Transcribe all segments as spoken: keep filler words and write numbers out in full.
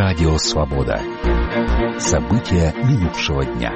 Радио Свобода. События минувшего дня.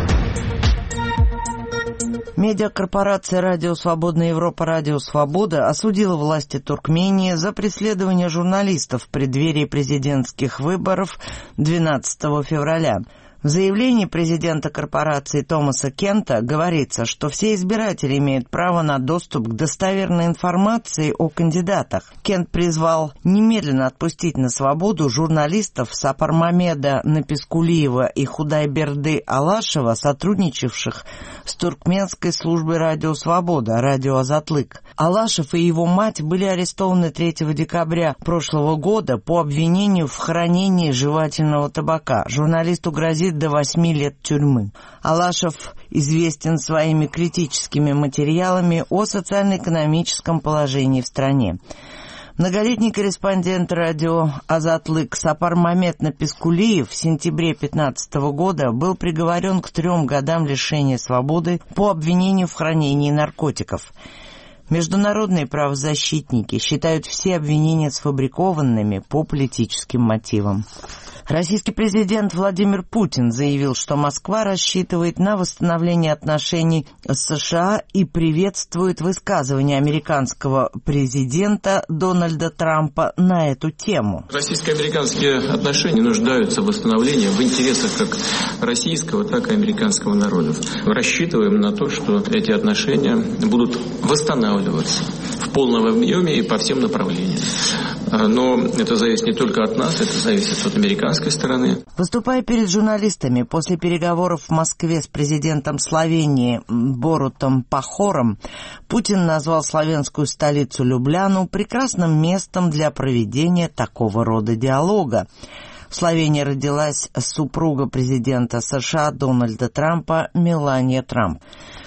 Медиакорпорация «Радио Свободная Европа», «Радио Свобода» осудила власти Туркмении за преследование журналистов в преддверии президентских выборов двенадцатого февраля. В заявлении президента корпорации Томаса Кента говорится, что все избиратели имеют право на доступ к достоверной информации о кандидатах. Кент призвал немедленно отпустить на свободу журналистов Сапармамеда Напискулиева и Худайберды Алашева, сотрудничавших с туркменской службой «Радио Свобода», «Радио Азатлык». Алашев и его мать были арестованы третьего декабря прошлого года по обвинению в хранении жевательного табака. Журналисту грозит до восьми лет тюрьмы. Алашев известен своими критическими материалами о социально-экономическом положении в стране. Многолетний корреспондент радио «Азатлык» Сапармамед Напискулиев в сентябре две тысячи пятнадцатого года был приговорен к трем годам лишения свободы по обвинению в хранении наркотиков. Международные правозащитники считают все обвинения сфабрикованными по политическим мотивам. Российский президент Владимир Путин заявил, что Москва рассчитывает на восстановление отношений с США и приветствует высказывание американского президента Дональда Трампа на эту тему. Российско-американские отношения нуждаются в восстановлении в интересах как российского, так и американского народов. Рассчитываем на то, что эти отношения будут восстанавливаться в полном объеме и по всем направлениям. Но это зависит не только от нас, это зависит от американской стороны. Выступая перед журналистами после переговоров в Москве с президентом Словении Борутом Пахором, Путин назвал славянскую столицу Любляну прекрасным местом для проведения такого рода диалога. В Словении родилась супруга президента США Дональда Трампа Мелания Трамп.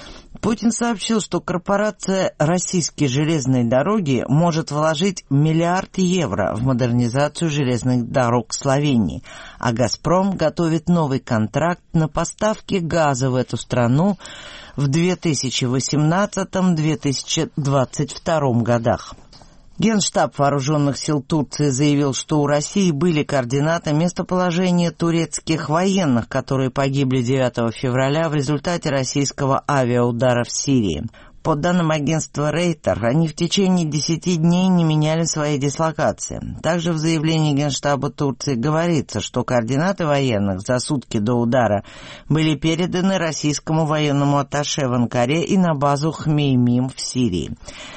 Путин сообщил, что корпорация «Российские железные дороги» может вложить миллиард евро в модернизацию железных дорог Словении, а «Газпром» готовит новый контракт на поставки газа в эту страну в две тысячи восемнадцатом — две тысячи двадцать втором годах. Генштаб Вооруженных сил Турции заявил, что у России были координаты местоположения турецких военных, которые погибли девятого февраля в результате российского авиаудара в Сирии. По данным агентства Рейтер, они в течение десяти дней не меняли свои дислокации. Также в заявлении Генштаба Турции говорится, что координаты военных за сутки до удара были переданы российскому военному атташе в Анкаре и на базу Хмеймим в Сирии.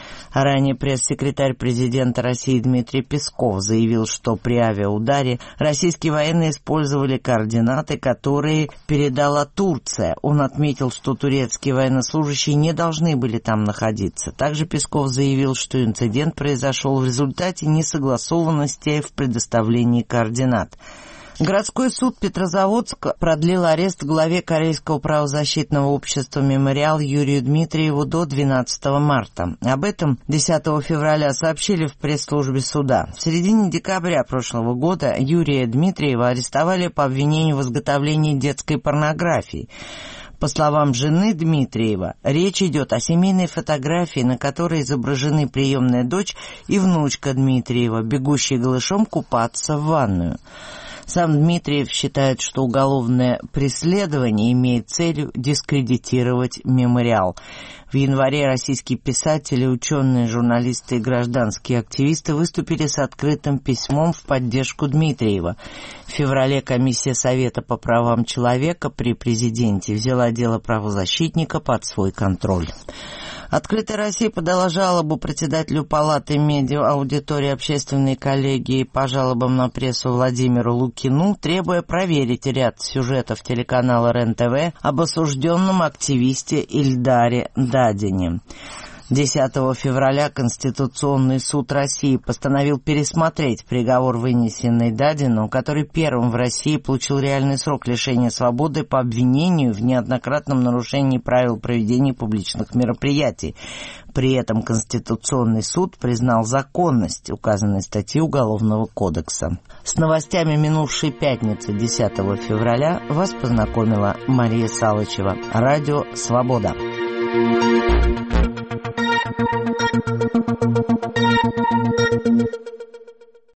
Ранее пресс-секретарь президента России Дмитрий Песков заявил, что при авиаударе российские военные использовали координаты, которые передала Турция. Он отметил, что турецкие военнослужащие не должны были там находиться. Также Песков заявил, что инцидент произошел в результате несогласованности в предоставлении координат. Городской суд Петрозаводска продлил арест главе Корейского правозащитного общества «Мемориал» Юрию Дмитриеву до двенадцатого марта. Об этом десятого февраля сообщили в пресс-службе суда. В середине декабря прошлого года Юрия Дмитриева арестовали по обвинению в изготовлении детской порнографии. По словам жены Дмитриева, речь идет о семейной фотографии, на которой изображены приемная дочь и внучка Дмитриева, бегущие голышом купаться в ванную. Сам Дмитриев считает, что уголовное преследование имеет целью дискредитировать «Мемориал». В январе российские писатели, ученые, журналисты и гражданские активисты выступили с открытым письмом в поддержку Дмитриева. В феврале комиссия Совета по правам человека при президенте взяла дело правозащитника под свой контроль. «Открытая Россия» подала жалобу председателю Палаты медиа-аудитории общественной коллегии по жалобам на прессу Владимиру Лукину, требуя проверить ряд сюжетов телеканала РЕН-ТВ об осужденном активисте Ильдаре Дадине. десятого февраля Конституционный суд России постановил пересмотреть приговор, вынесенный Дадину, который первым в России получил реальный срок лишения свободы по обвинению в неоднократном нарушении правил проведения публичных мероприятий. При этом Конституционный суд признал законность указанной статьи Уголовного кодекса. С новостями минувшей пятницы, десятого февраля, вас познакомила Мария Салычева. Радио «Свобода». Thank you.